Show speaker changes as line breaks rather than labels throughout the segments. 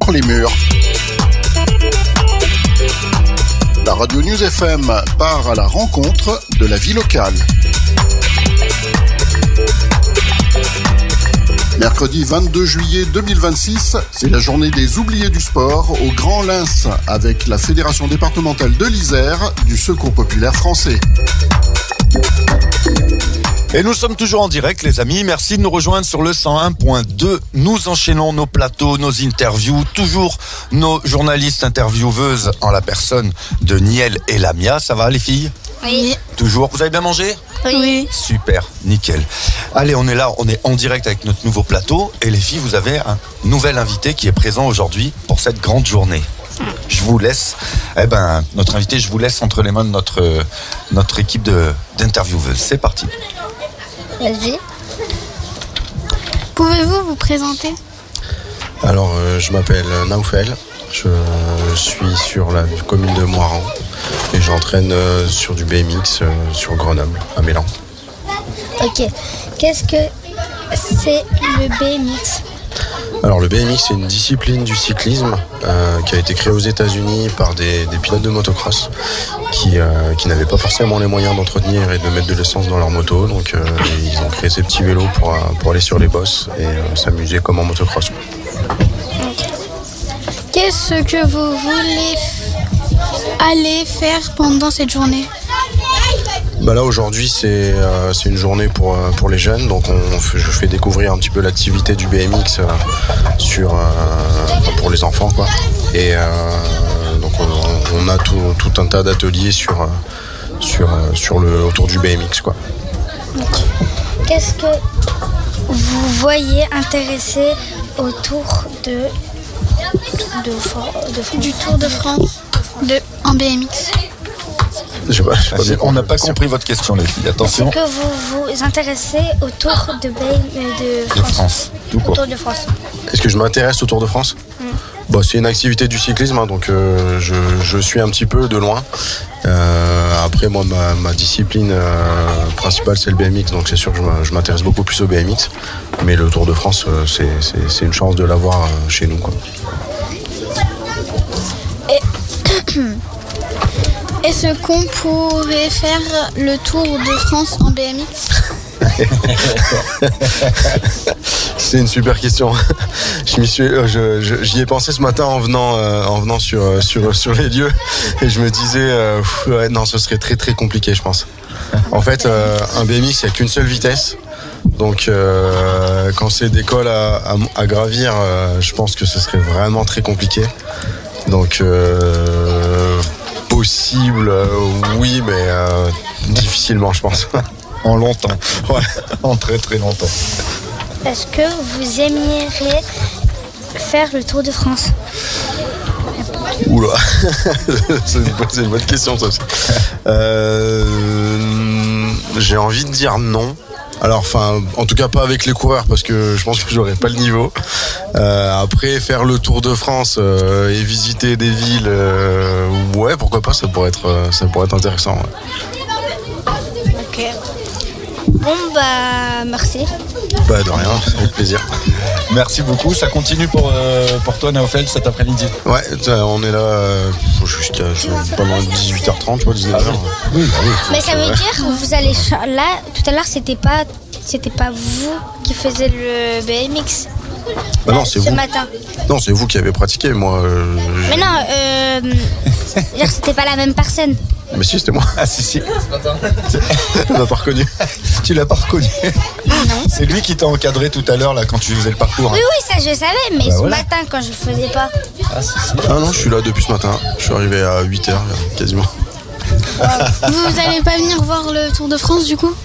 les murs. La Radio News FM part à la rencontre de la vie locale. Mercredi 22 juillet 2026, c'est la journée des oubliés du sport au Grand Lens avec la Fédération départementale de l'Isère du Secours populaire français.
Et nous sommes toujours en direct, les amis. Merci de nous rejoindre sur le 101.2. Nous enchaînons nos plateaux, nos interviews, toujours nos journalistes intervieweuses en la personne de Niel et Lamia. Ça va, les filles ?
Oui.
Toujours. Vous avez bien mangé ?
Oui.
Super, nickel. Allez, on est là, on est en direct avec notre nouveau plateau. Et les filles, vous avez un nouvel invité qui est présent aujourd'hui pour cette grande journée. Je vous laisse, notre invité, je vous laisse entre les mains de notre équipe d'intervieweuses. C'est parti.
Vas-y. Pouvez-vous vous présenter ?
Alors, je m'appelle Naoufel, je suis sur la commune de Moiran et j'entraîne sur du BMX sur Grenoble, à Mélan.
Ok. Qu'est-ce que c'est le BMX ?
Alors, le BMX, c'est une discipline du cyclisme qui a été créée aux États-Unis par des pilotes de motocross qui n'avaient pas forcément les moyens d'entretenir et de mettre de l'essence dans leur moto. Donc, ils ont créé ces petits vélos pour aller sur les bosses et s'amuser comme en motocross.
Qu'est-ce que vous voulez aller faire pendant cette journée ?
Bah là aujourd'hui c'est une journée pour les jeunes, donc je fais découvrir un petit peu l'activité du BMX pour les enfants quoi. Et donc on a tout un tas d'ateliers autour du BMX quoi.
Qu'est-ce que vous voyez intéressé autour du Tour de France en BMX ?
On n'a pas compris votre question, les filles. Attention.
Est-ce que vous vous intéressez au Tour de France ?
Tout court.
Au Tour de France.
Est-ce que je m'intéresse au Tour de France ? C'est une activité du cyclisme, hein, donc je suis un petit peu de loin. Après, moi, ma discipline principale, c'est le BMX, donc c'est sûr que je m'intéresse beaucoup plus au BMX. Mais le Tour de France, c'est une chance de l'avoir chez nous, quoi.
Est-ce qu'on pourrait faire le Tour de France en BMX ?
C'est une super question. J'y ai pensé ce matin en venant sur les lieux et je me disais non, ce serait très très compliqué, je pense. En fait, un BMX, il n'y a qu'une seule vitesse. Donc quand c'est des cols à gravir, je pense que ce serait vraiment très compliqué. Donc possible, oui, mais difficilement, je pense.
En longtemps. Ouais, en très très longtemps.
Est-ce que vous aimeriez faire le Tour de France ?
Oula, c'est une bonne question ça aussi. J'ai envie de dire non. Alors, en tout cas pas avec les coureurs parce que je pense que j'aurais pas le niveau. Après, faire le Tour de France et visiter des villes, ouais, pourquoi pas, ça pourrait être intéressant. Ouais.
Ok. Bon, merci.
De rien, avec plaisir.
Merci beaucoup. Ça continue pour toi, Naoufel, cet après-midi.
Ouais, on est là jusqu'à pas loin de 18h30, je crois, 19h.
Oui.
Mais ça veut dire que vous allez là, tout à l'heure, c'était pas vous qui faisiez le BMX.
Non, c'est
ce
vous.
Matin.
Non, c'est vous qui avez pratiqué, moi.
Mais non, c'était pas la même personne.
Mais si, c'était moi.
Ah si.
Tu l'as pas reconnu.
Tu l'as pas reconnu.
Non.
C'est lui qui t'a encadré tout à l'heure là quand tu faisais le parcours.
Oui, ça je savais, mais ce matin quand je faisais pas.
Ah non, je suis là depuis ce matin. Je suis arrivé à 8h quasiment.
Vous allez pas venir voir le Tour de France du coup ?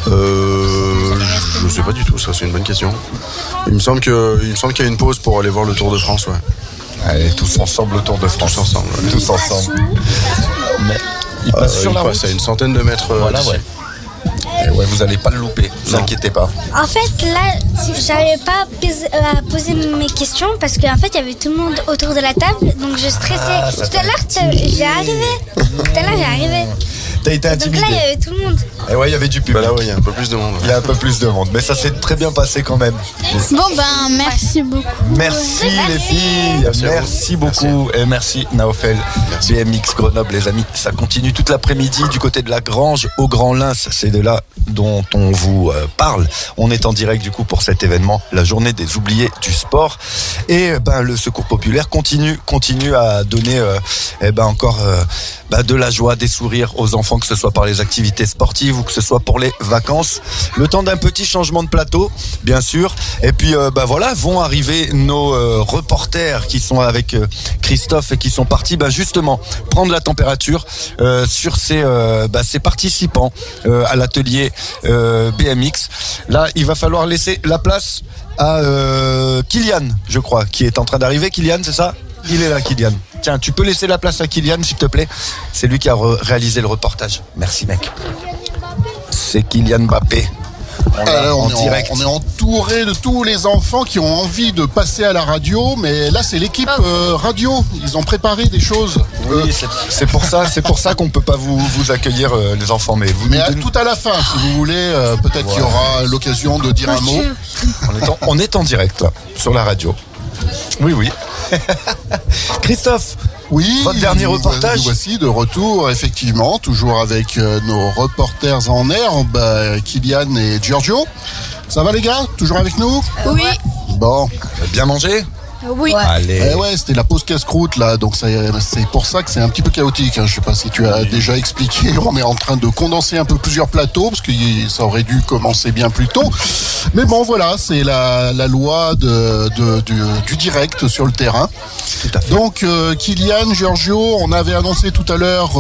Je sais pas du tout, ça c'est une bonne question. Il me semble qu'il y a une pause pour aller voir le Tour de France, ouais.
Allez, tous ensemble au Tour de France.
Tous ensemble. Ouais.
Tous ensemble. Mais il passe sur la route.
À une centaine de mètres.
Voilà, ouais. Et ouais, vous allez pas le louper, ne vous inquiétez pas.
En fait, là, j'arrivais pas à poser mes questions parce qu'en fait, il y avait tout le monde autour de la table, donc je stressais. Tout à l'heure, j'ai arrivé.
T'as été
Donc
intimidé.
là, il y avait tout le monde.
Et ouais, il y avait du public.
Bah là, ouais, il y a un peu plus de monde.
Il y a un peu plus de monde, mais ça s'est très bien passé quand même.
Bon, merci beaucoup.
Merci les filles, merci beaucoup et merci Naofel. BMX Grenoble les amis, ça continue toute l'après-midi du côté de la Grange au Grand Lens, c'est de là dont on vous parle. On est en direct du coup pour cet événement, la journée des oubliés du sport et le Secours Populaire continue à donner encore de la joie, des sourires aux enfants, que ce soit par les activités sportives ou que ce soit pour les vacances. Le temps d'un petit changement de plateau, bien sûr. Et puis vont arriver nos reporters qui sont avec Christophe et qui sont partis justement prendre la température sur ces participants à l'atelier BMX. Là, il va falloir laisser la place à Kylian, je crois, qui est en train d'arriver. Kylian, c'est ça ? Il est là, Kylian. Tiens, tu peux laisser la place à Kylian, s'il te plaît. C'est lui qui a réalisé le reportage. Merci, mec. C'est Kylian Mbappé.
On est entouré de tous les enfants qui ont envie de passer à la radio, mais là c'est l'équipe radio. Ils ont préparé des choses.
Oui, c'est pour ça qu'on peut pas vous accueillir les enfants, mais
tout à la fin, si vous voulez, peut-être qu'il y aura l'occasion de dire un mot.
On est en direct là, sur la radio. Oui. Christophe,
oui,
votre dernier reportage.
Nous voici de retour, effectivement, toujours avec nos reporters en herbe, Kylian et Giorgio. Ça va les gars? Toujours avec nous?
Oui.
Bon.
Bien mangé?
Oui.
Allez.
C'était la pause casse-croûte là, donc c'est pour ça que c'est un petit peu chaotique. Je sais pas si tu as déjà expliqué, on est en train de condenser un peu plusieurs plateaux parce que ça aurait dû commencer bien plus tôt. Mais bon, voilà, c'est la loi du direct sur le terrain.
Tout à fait.
Donc Kylian, Giorgio, on avait annoncé tout à l'heure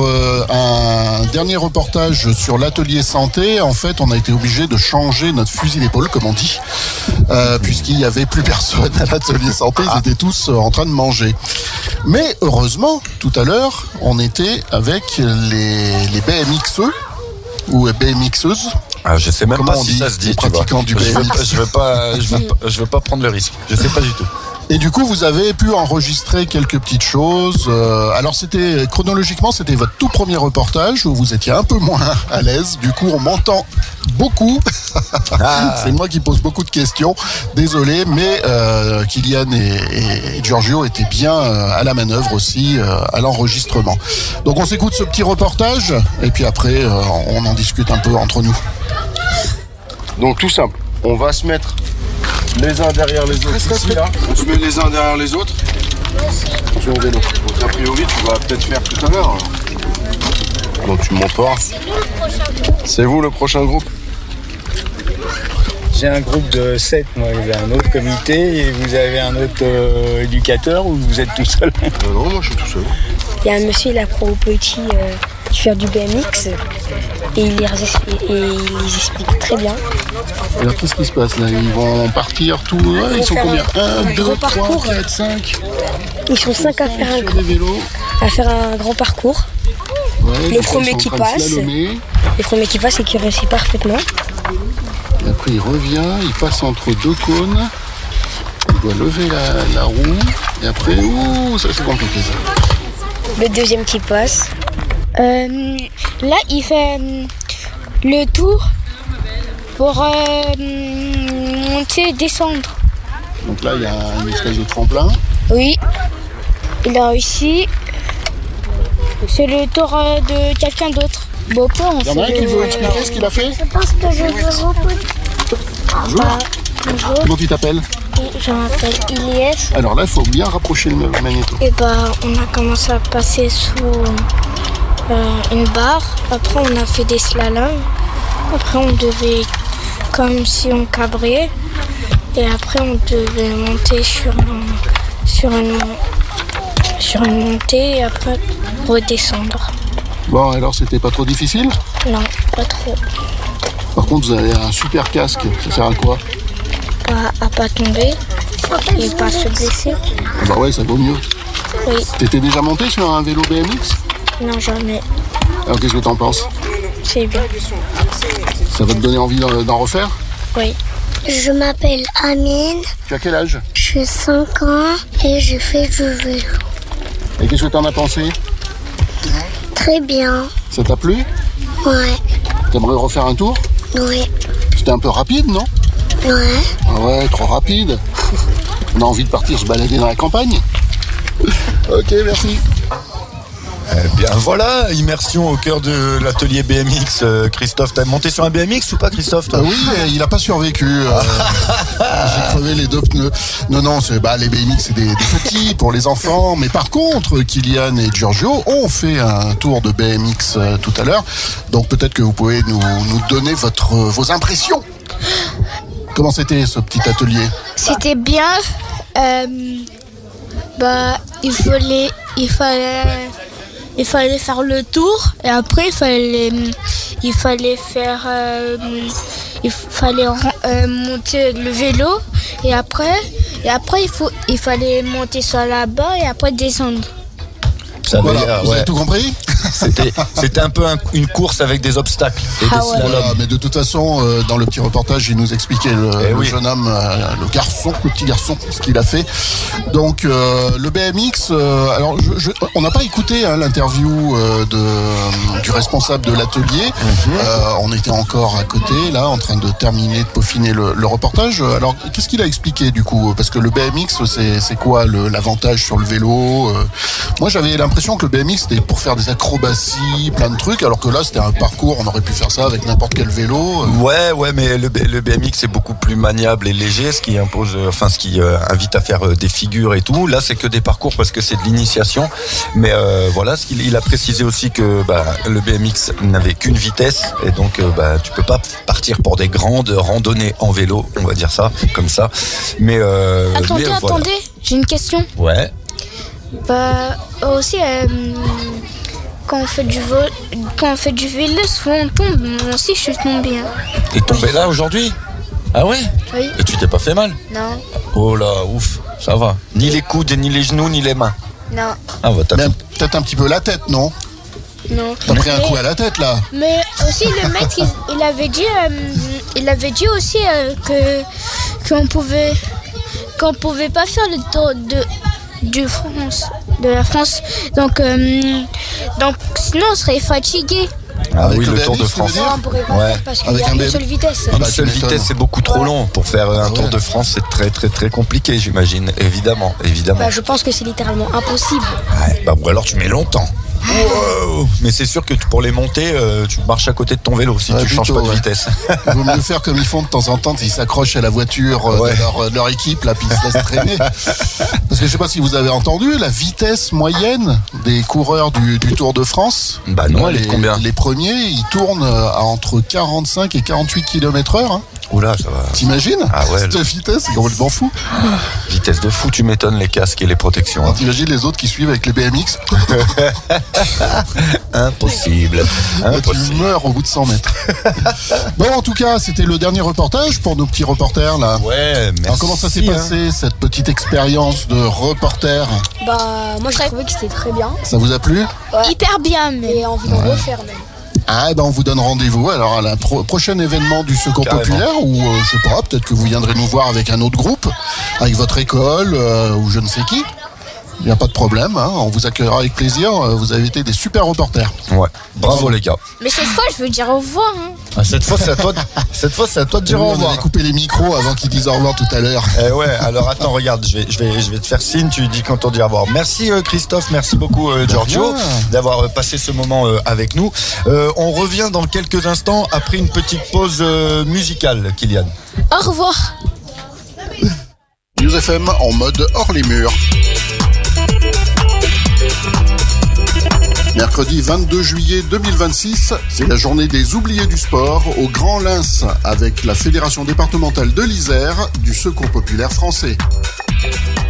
un dernier reportage sur l'atelier santé. En fait, on a été obligé de changer notre fusil d'épaule, comme on dit, puisqu'il y avait plus personne à l'atelier santé. Ils étaient tous en train de manger. Mais heureusement, tout à l'heure, on était avec les BMXeux ou BMXeuses.
Je sais même
Comment
pas
on
si
dit,
ça se dit,
les
tu vois.
pratiquants du BMX.
Je veux pas prendre le risque. Je sais pas du tout.
Et du coup, vous avez pu enregistrer quelques petites choses. Alors, chronologiquement, c'était votre tout premier reportage où vous étiez un peu moins à l'aise. Du coup, on m'entend beaucoup. C'est moi qui pose beaucoup de questions. Désolé, mais Kylian et Giorgio étaient bien à la manœuvre aussi, à l'enregistrement. Donc, on s'écoute ce petit reportage et puis après, on en discute un peu entre nous.
Donc tout simple, on va se mettre les uns derrière les autres ici, là. On se met les uns derrière les autres sur le vélo. Donc a priori tu vas peut-être faire tout à l'heure. Donc tu me montreras. C'est vous le prochain groupe?
J'ai un groupe de 7, moi j'ai un autre comité et vous avez un autre éducateur ou vous êtes tout seul?
Non, moi je suis tout seul.
Il y a un monsieur, il apprend aux petits faire du BMX et il les explique très bien.
Alors qu'est-ce qui se passe là? Ils vont partir tous. Ils sont combien? 1, 2, 3, 4, 5.
Ils sont 5 à faire un grand parcours.
Ouais,
le premier qui passe, et qui réussit parfaitement.
Et après il revient, il passe entre deux cônes. Il doit lever la roue. Et après, ça c'est compliqué ça.
Le deuxième qui passe.
Là, il fait le tour pour monter et descendre.
Donc là, il y a une espèce de tremplin.
Oui, il a réussi. C'est le tour de quelqu'un d'autre. Bon,
Il y en a un qui veut expliquer ce qu'il a fait?
Je pense que je veux reposer.
Bonjour.
Bonjour.
Comment tu t'appelles?
Je m'appelle Ilyes.
Alors là, il faut bien rapprocher le magnéto.
Et on a commencé à passer sous une barre. Après, on a fait des slaloms. Après, on devait, comme si on cabrait. Et après, on devait monter sur une montée et après redescendre.
Bon, alors c'était pas trop difficile?
Non, pas trop.
Par contre, vous avez un super casque. Ça sert à quoi?
À pas tomber et pas se blesser.
Bah ouais, ça vaut mieux.
Oui.
T'étais déjà monté sur un vélo BMX?
Non, jamais.
Alors qu'est-ce que t'en penses?
C'est bien.
Ça va te donner envie d'en refaire?
Oui.
Je m'appelle Amine,
Tu as quel âge?
j'ai 5 ans et je fais du vélo.
Et qu'est-ce que t'en as pensé?
Très bien.
Ça t'a plu?
Ouais.
T'aimerais refaire un tour?
Oui.
C'était un peu rapide, non?
Ouais.
Ah ouais, trop rapide. On a envie de partir se balader dans la campagne. Ok, merci.
Eh bien voilà, immersion au cœur de l'atelier BMX. Christophe, t'as monté sur un BMX ou pas, Christophe, toi?
Oui, mais il a pas survécu. J'ai crevé les 2 pneus. Non, les BMX, c'est des petits pour les enfants. Mais par contre, Kylian et Giorgio ont fait un tour de BMX tout à l'heure. Donc peut-être que vous pouvez nous donner vos impressions. Comment c'était ce petit atelier?
C'était bien. Il fallait faire le tour et après il fallait monter le vélo et après il fallait monter sur la barre et après descendre.
Ça veut
Voilà,
dire,
vous
ouais.
avez tout compris?
C'était un peu une course avec des obstacles et des slaloms.
Voilà, mais de toute façon, dans le petit reportage, il nous expliquait le jeune homme, le petit garçon, ce qu'il a fait. Donc, le BMX, alors on n'a pas écouté l'interview du responsable de l'atelier. On était encore à côté, là, en train de terminer, de peaufiner le reportage. Alors, qu'est-ce qu'il a expliqué du coup? Parce que le BMX, c'est quoi l'avantage sur le vélo? Moi, j'avais l'impression que le BMX, c'était pour faire des acrobaties, plein de trucs, alors que là, c'était un parcours, on aurait pu faire ça avec n'importe quel vélo.
Ouais, mais le BMX est beaucoup plus maniable et léger, ce qui invite à faire des figures et tout. Là, c'est que des parcours parce que c'est de l'initiation. Mais voilà, il a précisé aussi que le BMX n'avait qu'une vitesse et donc tu peux pas partir pour des grandes randonnées en vélo, on va dire ça, comme ça. Mais
Attendez, j'ai une question.
Ouais.
Aussi, quand on fait du vélo, souvent on tombe. Moi aussi, je suis tombée.
T'es tombé là aujourd'hui? Ah ouais?
Oui.
Et tu t'es pas fait mal?
Non.
Oh là, ouf, ça va. Ni les coudes, ni les genoux, ni les mains.
Non.
Ah bah
Même peut-être un petit peu la tête, non?
Non.
T'as pris un coup à la tête, là?
Mais aussi, le maître, il avait dit aussi qu'on pouvait pas faire le tour de la France. Donc sinon on serait fatigué.
Ah
Avec
oui, le
BMX,
Tour de
tu
France.
veux dire?
On pourrait pas
Ouais.
faire parce qu'il
Avec
y a
un
une
BM.
seule vitesse.
Ah bah,
Une seule
tu
vitesse,
m'étonnes.
c'est beaucoup trop long. Pour faire un
Ah
Tour
ouais.
de France, c'est très très très compliqué, j'imagine. Évidemment.
Je pense que c'est littéralement impossible.
Ouais, ou alors tu mets longtemps. Wow. Mais c'est sûr que pour les montées, tu marches à côté de ton vélo si
Ouais,
tu changes
plutôt,
pas de
ouais.
vitesse.
Il vaut mieux faire comme ils font de temps en temps, ils s'accrochent à la voiture de leur équipe, là, puis ils se laissent traîner. Parce que je sais pas si vous avez entendu, la vitesse moyenne des coureurs du Tour de France.
Bah non, elle est de combien?
Les premiers, ils tournent à entre 45 et 48 km/h. Hein.
Oula, ça va.
T'imagines?
Ah ouais,
Cette vitesse, c'est complètement fou.
Vitesse de fou, tu m'étonnes, les casques et les protections.
Alors, t'imagines les autres qui suivent avec les BMX?
Impossible.
Tu meurs au bout de 100 mètres. Bon, en tout cas, c'était le dernier reportage pour nos petits reporters, là.
Ouais, merci.
Alors, comment ça s'est passé, cette petite expérience de reporter?
Moi j'ai trouvé que c'était très bien.
Ça vous a plu?
Hyper bien, mais
Et envie d'en refaire même.
Ah, on vous donne rendez-vous alors à la prochain événement du Secours
Carrément.
Populaire ou je sais pas, peut-être que vous viendrez nous voir avec un autre groupe, avec votre école ou je ne sais qui. Il n'y a pas de problème, hein, on vous accueillera avec plaisir. Vous avez été des super reporters.
Ouais, bravo les gars.
mais cette fois je veux dire au revoir.
Cette fois, c'est à toi de dire au
On
revoir.
avait coupé les micros avant qu'ils disent au revoir tout à l'heure.
Eh ouais, alors attends, regarde, je vais te faire signe, tu dis quand on dit au revoir. Merci Christophe, merci beaucoup Giorgio
rien.
d'avoir passé ce moment avec nous. On revient dans quelques instants après une petite pause musicale, Kylian.
Au revoir.
News FM en mode hors les murs. Mercredi 22 juillet 2026, c'est la journée des oubliés du sport au Grand Lens avec la Fédération départementale de l'Isère du Secours populaire français.